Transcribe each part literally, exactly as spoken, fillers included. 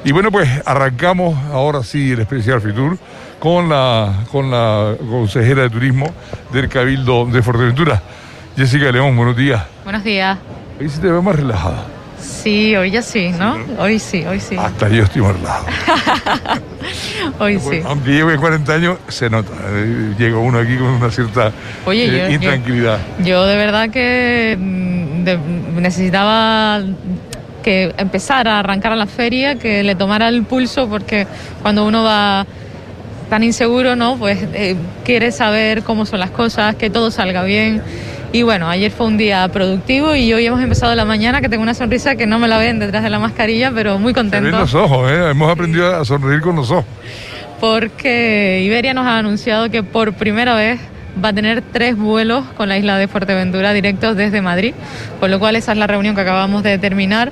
Y bueno, pues arrancamos ahora sí el especial Fitur con la, con la consejera de turismo del Cabildo de Fuerteventura, Jessica León. Buenos días. Buenos días. Hoy se te ve más relajada. Sí, hoy ya sí, ¿no? ¿Sí, no? Hoy sí, hoy sí. Hasta yo estoy más relajado. Hoy bueno, sí. Aunque lleve cuarenta años, se nota. Eh, llega uno aquí con una cierta Oye, eh, yo, intranquilidad. Yo, yo de verdad que de, necesitaba que empezara a arrancar a la feria, que le tomara el pulso, porque cuando uno va tan inseguro, ¿no? Pues eh, quiere saber cómo son las cosas, que todo salga bien. Y bueno, ayer fue un día productivo y hoy hemos empezado la mañana, que tengo una sonrisa que no me la ven detrás de la mascarilla, pero muy contento. Se ven los ojos, ¿eh? Hemos aprendido a sonreír con los ojos. Porque Iberia nos ha anunciado que por primera vez va a tener tres vuelos con la isla de Fuerteventura directos desde Madrid, con lo cual esa es la reunión que acabamos de terminar.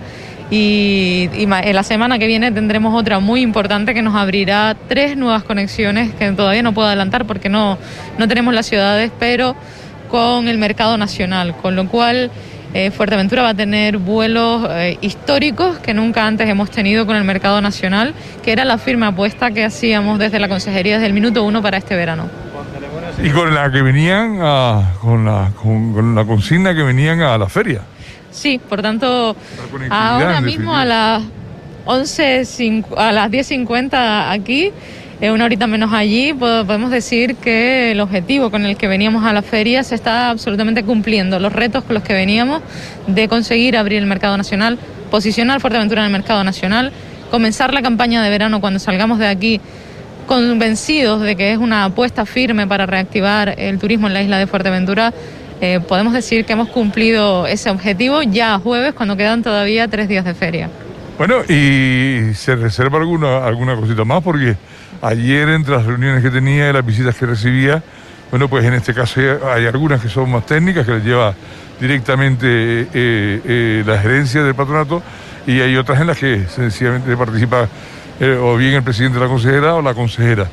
Y, y en la semana que viene tendremos otra muy importante que nos abrirá tres nuevas conexiones que todavía no puedo adelantar porque no, no tenemos las ciudades, pero con el mercado nacional, con lo cual eh, Fuerteventura va a tener vuelos eh, históricos que nunca antes hemos tenido con el mercado nacional, que era la firme apuesta que hacíamos desde la consejería desde el minuto uno para este verano. Y con la que venían, a, con, la, con, con la consigna que venían a la feria. Sí, por tanto, ahora mismo a las once, a las diez cincuenta aquí, eh, una horita menos allí, podemos decir que el objetivo con el que veníamos a la feria se está absolutamente cumpliendo. Los retos con los que veníamos de conseguir abrir el mercado nacional, posicionar Fuerteventura en el mercado nacional, comenzar la campaña de verano cuando salgamos de aquí convencidos de que es una apuesta firme para reactivar el turismo en la isla de Fuerteventura. Eh, podemos decir que hemos cumplido ese objetivo ya jueves, cuando quedan todavía tres días de feria. Bueno, y se reserva alguna, alguna cosita más, porque ayer entre las reuniones que tenía y las visitas que recibía, bueno, pues en este caso hay algunas que son más técnicas, que las lleva directamente eh, eh, la gerencia del patronato, y hay otras en las que sencillamente participa eh, o bien el presidente de la consejera o la consejera.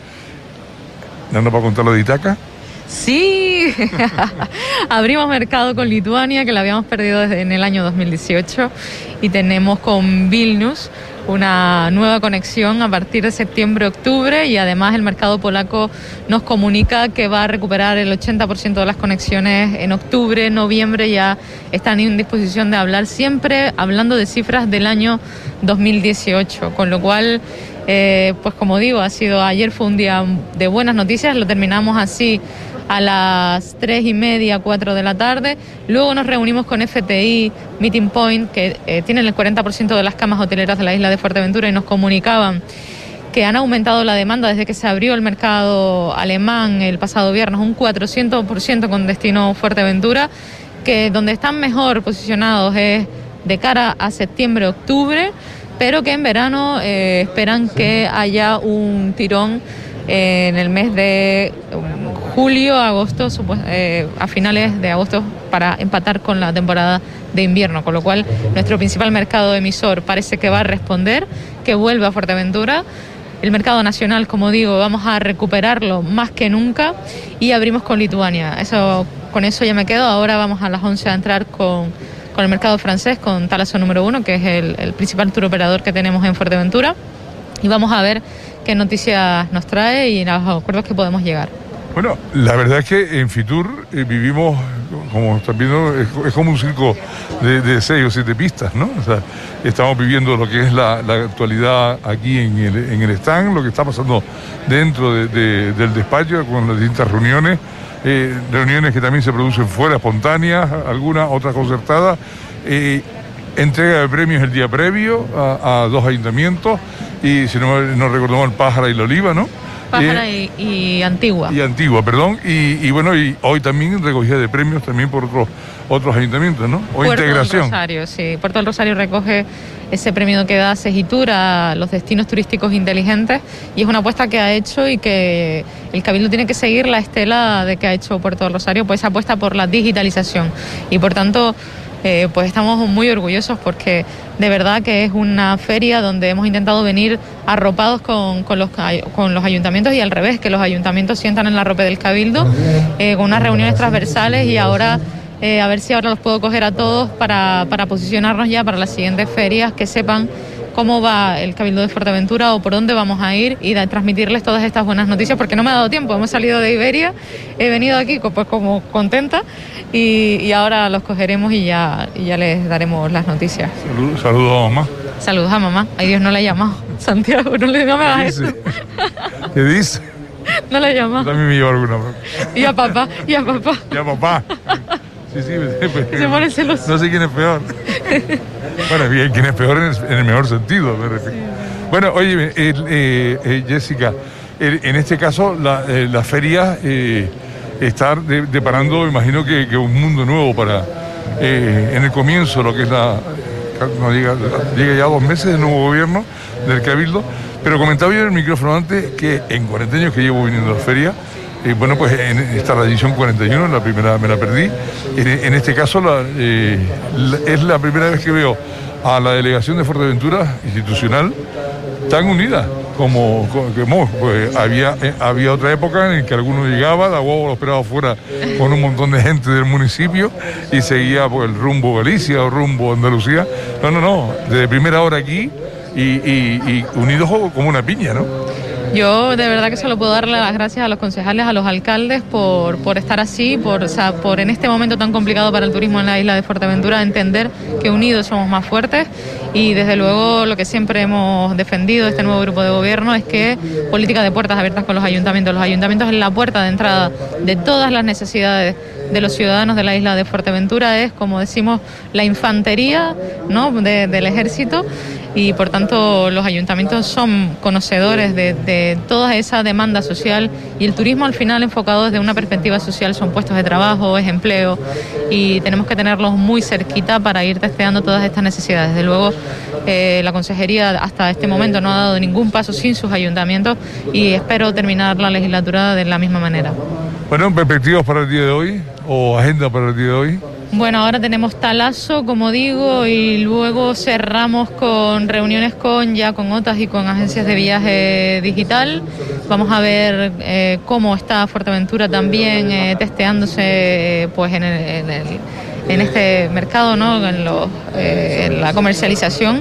¿No nos va a contar lo de Ítaca? Sí, abrimos mercado con Lituania, que la habíamos perdido desde en el año dos mil dieciocho, y tenemos con Vilnius una nueva conexión a partir de septiembre-octubre, y además el mercado polaco nos comunica que va a recuperar el ochenta por ciento de las conexiones en octubre, noviembre. Ya están en disposición de hablar, siempre hablando de cifras del año dos mil dieciocho, con lo cual eh, pues como digo, ha sido ayer fue un día de buenas noticias. Lo terminamos así a las tres y media, cuatro de la tarde. Luego nos reunimos con F T I Meeting Point, que eh, tienen el cuarenta por ciento de las camas hoteleras de la isla de Fuerteventura, y nos comunicaban que han aumentado la demanda desde que se abrió el mercado alemán el pasado viernes un cuatrocientos por ciento con destino Fuerteventura, que donde están mejor posicionados es de cara a septiembre-octubre, pero que en verano eh, esperan que haya un tirón eh, en el mes de julio, agosto, eh, a finales de agosto, para empatar con la temporada de invierno, con lo cual nuestro principal mercado emisor parece que va a responder, que vuelve a Fuerteventura. El mercado nacional, como digo, vamos a recuperarlo más que nunca, y abrimos con Lituania. Eso, con eso ya me quedo. Ahora vamos a las once a entrar con, con el mercado francés, con Thalasso número uno, que es el, el principal tour operador que tenemos en Fuerteventura, y vamos a ver qué noticias nos trae y a los acuerdos que podemos llegar. Bueno, la verdad es que en Fitur eh, vivimos, como están viendo, es, es como un circo de, de seis o siete pistas, ¿no? O sea, estamos viviendo lo que es la, la actualidad aquí en el, en el stand, lo que está pasando dentro de, de, del despacho con las distintas reuniones, eh, reuniones que también se producen fuera, espontáneas, algunas, otras concertadas, eh, entrega de premios el día previo a, a dos ayuntamientos, y si no, no recordamos, el Pájara y la Oliva, ¿no? Pájara y, y Antigua. Y Antigua, perdón. Y, y bueno, y hoy también recogida de premios también por otros otros ayuntamientos, ¿no? O Puerto integración. del Rosario, sí. Puerto del Rosario recoge ese premio que da Segitur a los destinos turísticos inteligentes, y es una apuesta que ha hecho y que el Cabildo tiene que seguir la estela de que ha hecho Puerto del Rosario, pues apuesta por la digitalización. Y por tanto, Eh, pues estamos muy orgullosos, porque de verdad que es una feria donde hemos intentado venir arropados con, con, los, con los ayuntamientos, y al revés, que los ayuntamientos sientan en la ropa del Cabildo, eh, con unas reuniones transversales, y ahora eh, a ver si ahora los puedo coger a todos para, para posicionarnos ya para las siguientes ferias, que sepan cómo va el Cabildo de Fuerteventura o por dónde vamos a ir y de transmitirles todas estas buenas noticias, porque no me ha dado tiempo. Hemos salido de Iberia, he venido aquí pues como contenta y, y ahora los cogeremos y ya, y ya les daremos las noticias. Saludos saludo a mamá. Saludos a mamá. Ay, Dios, no la he llamado. Santiago, no le no me hagas eso. ¿Qué dice? No la he llamado. También me lleva alguna. Y a papá, y a papá. Y a papá. Sí, sí, pues, se pone celoso. No sé quién es peor. Bueno, bien, quién es peor en el, en el mejor sentido, me refiero. Sí. Bueno, oye, eh, eh, eh, Jessica, eh, en este caso la, eh, la feria eh, está de, deparando, imagino que, que un mundo nuevo para, eh, en el comienzo, lo que es la, no llega, llega ya dos meses del nuevo gobierno del Cabildo, pero comentaba yo en el micrófono antes que en cuarenta años que llevo viniendo a la feria, eh, bueno, pues en esta la edición cuarenta y uno, la primera me la perdí, en, en este caso la, eh, la, es la primera vez que veo a la delegación de Fuerteventura institucional tan unida como, como pues había, eh, había otra época en la que alguno llegaba, la guagua lo esperaba afuera con un montón de gente del municipio y seguía pues, el rumbo Galicia o rumbo Andalucía. No, no, no, desde primera hora aquí y, y, y unidos como una piña, ¿no? Yo de verdad que solo puedo darle las gracias a los concejales, a los alcaldes por, por estar así, por, o sea, por en este momento tan complicado para el turismo en la isla de Fuerteventura, entender que unidos somos más fuertes y desde luego lo que siempre hemos defendido este nuevo grupo de gobierno es que política de puertas abiertas con los ayuntamientos. Los ayuntamientos es la puerta de entrada de todas las necesidades de los ciudadanos de la isla de Fuerteventura, es como decimos la infantería, ¿no? de, del ejército. Y por tanto los ayuntamientos son conocedores de, de toda esa demanda social y el turismo al final enfocado desde una perspectiva social son puestos de trabajo, es empleo y tenemos que tenerlos muy cerquita para ir testeando todas estas necesidades. Desde luego eh, la consejería hasta este momento no ha dado ningún paso sin sus ayuntamientos y espero terminar la legislatura de la misma manera. Bueno, ¿perspectivas para el día de hoy o agenda para el día de hoy? Bueno, ahora tenemos talazo, como digo, y luego cerramos con reuniones con ya con O T A S y con agencias de viaje digital. Vamos a ver eh, cómo está Fuerteventura también eh, testeándose eh, pues en, el, en, el, en este mercado, ¿no? en, los, eh, en la comercialización.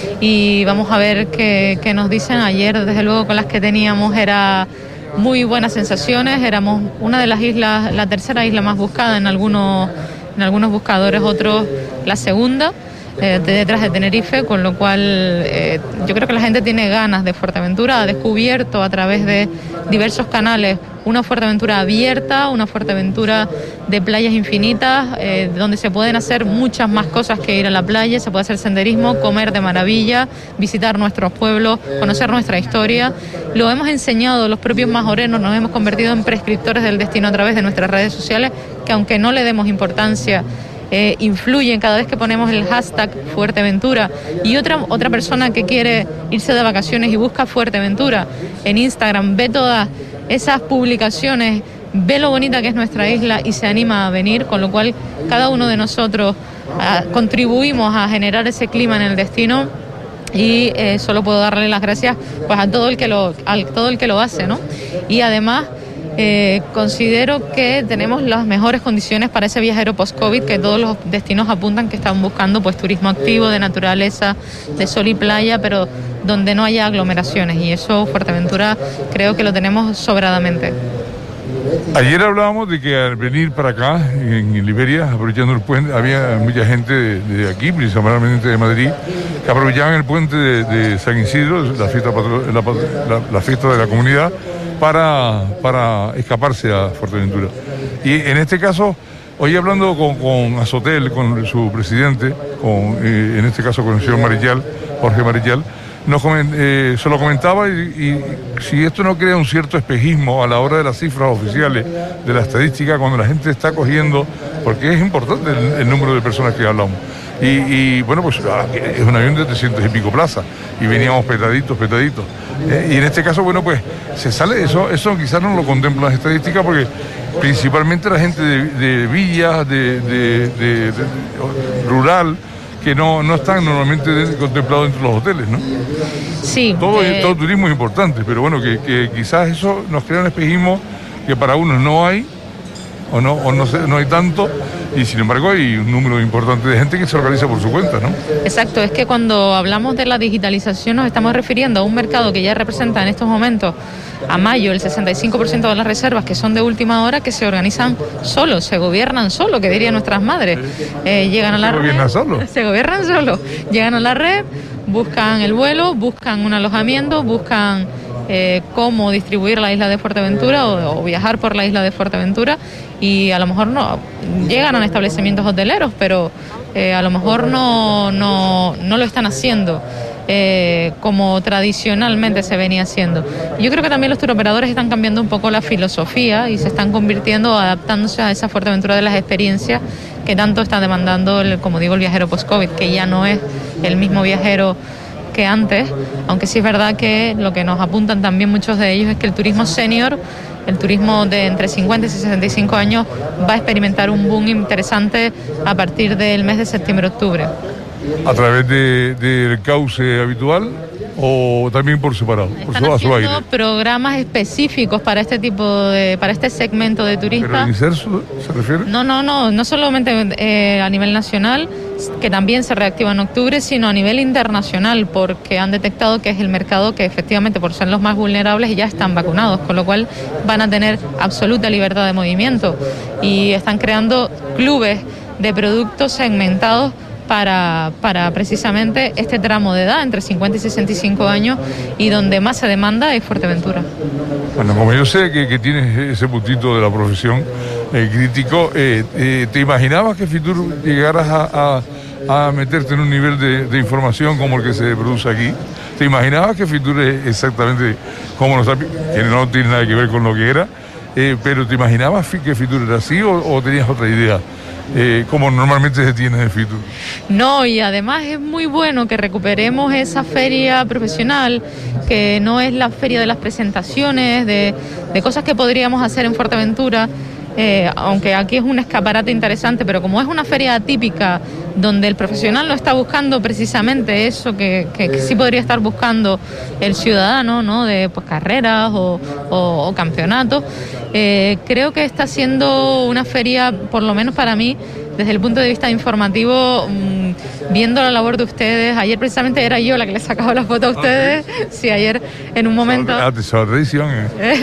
Y vamos a ver qué, qué nos dicen. Ayer, desde luego, con las que teníamos era muy buenas sensaciones. Éramos una de las islas, la tercera isla más buscada en algunos en algunos buscadores, otros la segunda, eh, detrás de Tenerife, con lo cual eh, yo creo que la gente tiene ganas de Fuerteventura, ha descubierto a través de diversos canales una Fuerteventura abierta, una Fuerteventura de playas infinitas, eh, donde se pueden hacer muchas más cosas que ir a la playa, se puede hacer senderismo, comer de maravilla, visitar nuestros pueblos, conocer nuestra historia. Lo hemos enseñado los propios majorenos, nos hemos convertido en prescriptores del destino a través de nuestras redes sociales, que aunque no le demos importancia, Eh, influyen cada vez que ponemos el hashtag Fuerteventura. Y otra, otra persona que quiere irse de vacaciones y busca Fuerteventura en Instagram, ve todas esas publicaciones, ve lo bonita que es nuestra isla y se anima a venir, con lo cual cada uno de nosotros uh, contribuimos a generar ese clima en el destino. Y eh, solo puedo darle las gracias pues a todo el que lo, a todo el que lo hace, ¿no? Y además Eh, considero que tenemos las mejores condiciones para ese viajero post-COVID, que todos los destinos apuntan que están buscando pues turismo activo, de naturaleza, de sol y playa, pero donde no haya aglomeraciones, y eso Fuerteventura creo que lo tenemos sobradamente. Ayer hablábamos de que al venir para acá, en Liberia, aprovechando el puente, había mucha gente de, de aquí, principalmente de Madrid, que aprovechaban el puente de, de San Isidro, la fiesta, la, la, la fiesta de la comunidad, para, para escaparse a Fuerteventura. Y en este caso, hoy hablando con, con Azotel, con su presidente, con, eh, en este caso con el señor Marillal, Jorge Marillal, nos coment, eh, se lo comentaba y, y si esto no crea un cierto espejismo a la hora de las cifras oficiales de la estadística, cuando la gente está cogiendo, porque es importante el, el número de personas que hablamos. Y, y bueno, pues es un avión de trescientos y pico plazas y veníamos petaditos, petaditos. Eh, y en este caso, bueno, pues se sale eso, eso quizás no lo contemplan las estadísticas porque principalmente la gente de, de villas, de, de, de, de rural, que no, no están normalmente contemplados entre los hoteles, ¿no? Sí. Todo, eh... todo turismo es importante, pero bueno, que, que quizás eso nos crea un espejismo que para unos no hay, o no, o no, sé, no hay tanto, y sin embargo hay un número importante de gente que se organiza por su cuenta, ¿no? Exacto, es que cuando hablamos de la digitalización nos estamos refiriendo a un mercado que ya representa en estos momentos, a mayo, el sesenta y cinco por ciento de las reservas que son de última hora, que se organizan solos, se gobiernan solos, que dirían nuestras madres. Eh, llegan a la ¿Se red, gobiernan solos? Se gobiernan solos, llegan a la red, buscan el vuelo, buscan un alojamiento, buscan eh, cómo distribuir la isla de Fuerteventura o, o viajar por la isla de Fuerteventura, y a lo mejor no llegan a establecimientos hoteleros, pero eh, a lo mejor no, no, no lo están haciendo eh, como tradicionalmente se venía haciendo. Yo creo que también los turoperadores están cambiando un poco la filosofía y se están convirtiendo, adaptándose a esa Fuerteventura de las experiencias que tanto está demandando, el, como digo, el viajero post-COVID, que ya no es el mismo viajero que antes, aunque sí es verdad que lo que nos apuntan también muchos de ellos es que el turismo senior, el turismo de entre cincuenta y sesenta y cinco años, va a experimentar un boom interesante a partir del mes de septiembre-octubre. ¿A través de, del cauce habitual o también por separado? Por Están su, haciendo a su aire. programas específicos para este tipo de, para este segmento de turistas. ¿Pero el INSERSO se refiere? No, no, no, no solamente eh, a nivel nacional, que también se reactiva en octubre, sino a nivel internacional, porque han detectado que es el mercado que efectivamente, por ser los más vulnerables, ya están vacunados, con lo cual van a tener absoluta libertad de movimiento, y están creando clubes de productos segmentados para, para precisamente este tramo de edad, entre cincuenta y sesenta y cinco años, y donde más se demanda es Fuerteventura. Bueno, como yo sé que, que tienes ese puntito de la profesión eh, crítico, eh, eh, ¿te imaginabas que Fitur llegaras a, a, a meterte en un nivel de, de información como el que se produce aquí? ¿Te imaginabas que Fitur es exactamente como nos ha, que no tiene nada que ver con lo que era, eh, pero ¿te imaginabas que Fitur era así o, o tenías otra idea? Eh, como normalmente se tiene de Fitur. No, y además es muy bueno que recuperemos esa feria profesional, que no es la feria de las presentaciones, de, de cosas que podríamos hacer en Fuerteventura, eh, aunque aquí es un escaparate interesante, pero como es una feria atípica, donde el profesional no está buscando precisamente eso que, que, que sí podría estar buscando el ciudadano, ¿no? De pues, carreras o, o, o campeonatos. Eh, creo que está siendo una feria, por lo menos para mí, desde el punto de vista informativo, mmm, viendo la labor de ustedes. Ayer precisamente era yo la que les sacaba la foto a ustedes. Okay. Sí, ayer en un momento... Ah, te sorpresión, eh.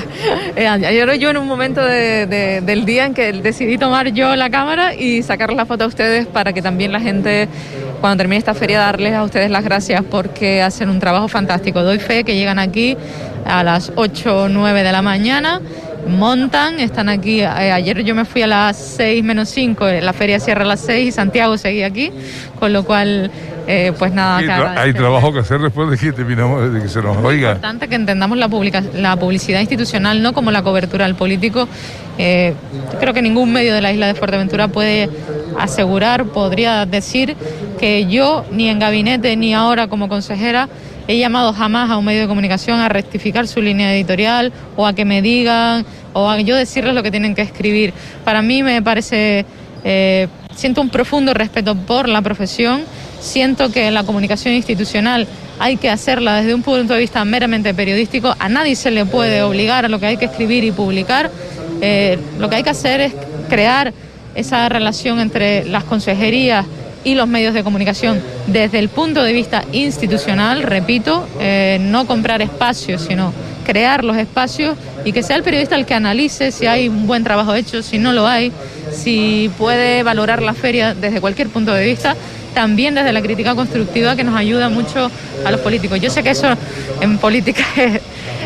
eh, ayer yo en un momento de, de, del día en que decidí tomar yo la cámara y sacar la foto a ustedes para que también la gente, cuando termine esta feria, darles a ustedes las gracias porque hacen un trabajo fantástico. Doy fe que llegan aquí a las ocho o nueve de la mañana, montan, están aquí, eh, ayer yo me fui a las seis menos cinco, la feria cierra a las seis y Santiago seguía aquí, con lo cual, eh, pues nada. Hay, tra hay trabajo que hacer después de que terminamos, de que se nos oiga. Es importante que entendamos la, publica la publicidad institucional no como la cobertura al político. Eh, creo que ningún medio de la isla de Fuerteventura puede asegurar, podría decir que yo, ni en gabinete ni ahora como consejera, he llamado jamás a un medio de comunicación a rectificar su línea editorial o a que me digan o a yo decirles lo que tienen que escribir. Para mí me parece, eh, siento un profundo respeto por la profesión, siento que la comunicación institucional hay que hacerla desde un punto de vista meramente periodístico, a nadie se le puede obligar a lo que hay que escribir y publicar, eh, lo que hay que hacer es crear esa relación entre las consejerías y los medios de comunicación desde el punto de vista institucional, repito, eh, no comprar espacios, sino crear los espacios y que sea el periodista el que analice si hay un buen trabajo hecho, si no lo hay, si puede valorar la feria desde cualquier punto de vista, también desde la crítica constructiva que nos ayuda mucho a los políticos. Yo sé que eso en política es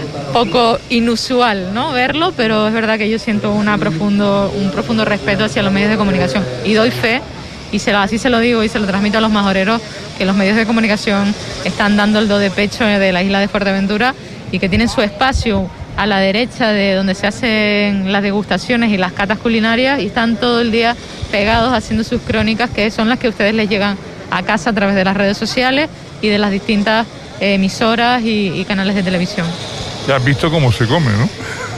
poco inusual, ¿no?, verlo, pero es verdad que yo siento una profundo, un profundo respeto hacia los medios de comunicación y doy fe. Y se lo, así se lo digo y se lo transmito a los majoreros, que los medios de comunicación están dando el do de pecho de la isla de Fuerteventura y que tienen su espacio a la derecha de donde se hacen las degustaciones y las catas culinarias y están todo el día pegados haciendo sus crónicas, que son las que ustedes les llegan a casa a través de las redes sociales y de las distintas emisoras y, y canales de televisión. Ya has visto cómo se come, ¿no?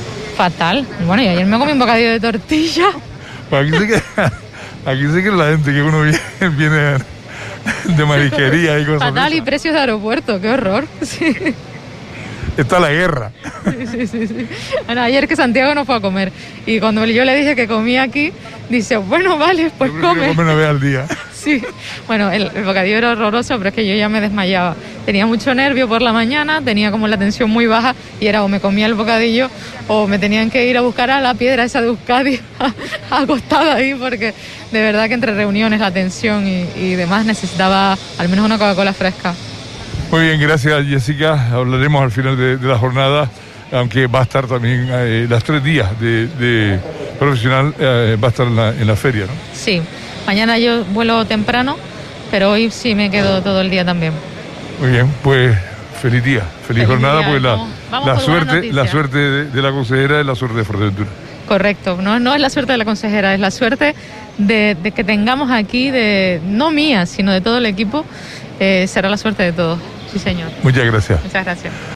Fatal. Bueno, y ayer me comí un bocadillo de tortilla. Pues aquí se queda... Aquí sí que es la gente que uno viene, viene de marisquería y cosas. Fatal, y precios de aeropuerto, qué horror. Sí. está la guerra. Sí, sí, sí, sí. Bueno, ayer que Santiago no fue a comer y cuando yo le dije que comía aquí, dice, bueno, vale, pues Yo come. comer una vez al día. Sí, bueno, el, el bocadillo era horroroso, pero es que yo ya me desmayaba. Tenía mucho nervio por la mañana, tenía como la tensión muy baja y era o me comía el bocadillo o me tenían que ir a buscar a la piedra esa de Euskadi acostada ahí, porque de verdad que entre reuniones, la tensión y, y demás necesitaba al menos una Coca-Cola fresca. Muy bien, gracias Jessica. Hablaremos al final de, de la jornada, aunque va a estar también eh, las tres días de, de profesional, eh, va a estar en la, en la feria, ¿no? Sí, mañana yo vuelo temprano, pero hoy sí me quedo todo el día también. Muy bien, pues feliz día, feliz, feliz jornada, día, pues la, vamos, vamos la, suerte, la suerte de, de la consejera es la suerte de Fuerteventura. Correcto, no, no es la suerte de la consejera, es la suerte de, de que tengamos aquí, de no mía, sino de todo el equipo, eh, será la suerte de todos. Sí, señor. Muchas gracias. Muchas gracias.